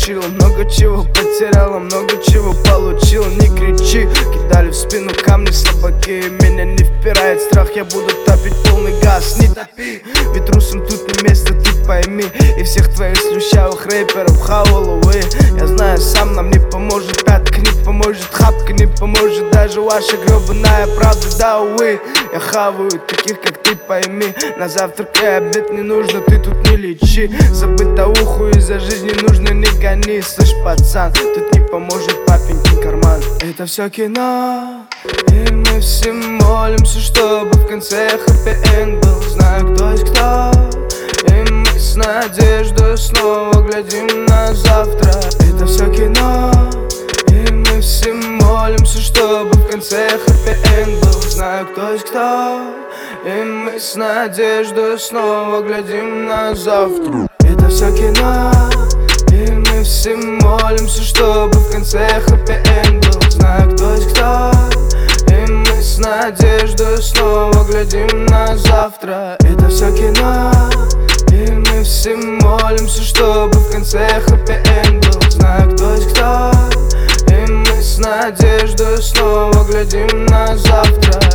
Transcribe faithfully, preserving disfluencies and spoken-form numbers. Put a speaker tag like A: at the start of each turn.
A: научил, много чего потеряла, много чего получил. Не кричи, кидали в спину камни слабаки. Меня не впирает страх, я буду топить полный газ. Не топи, ведь русам тут не место, ты пойми. И всех твоих слющавых рэперов хаваловы. Я знаю, сам нам не поможет пятка, не поможет хапка, не поможет даже ваша гребаная правда. Да, увы, я хаваю таких, как ты, пойми. На завтрак и обед не нужно, ты тут не лечи. Забытоуху из-за жизни нужно не гони. Слышь, пацан, тут не поможет папенькин карман. Это все кино, и мы все молимся, чтобы в конце хэппи-энд был. Знаю, кто есть кто, и мы с надеждой снова глядим на завтра. Это все кино, и мы все молимся, чтобы в конце хэппи-энд был. Знаю, кто есть кто, и мы с надеждой снова глядим на завтра. Это все кино, и мы все молимся, чтобы в конце хэппи-энд был. Знаю, кто есть кто, и мы с надеждой снова глядим на завтра. Это все кино, и мы все молимся, чтобы в конце хэппи-энд был. Знаю, кто есть кто, и мы с надеждой снова глядим на завтра.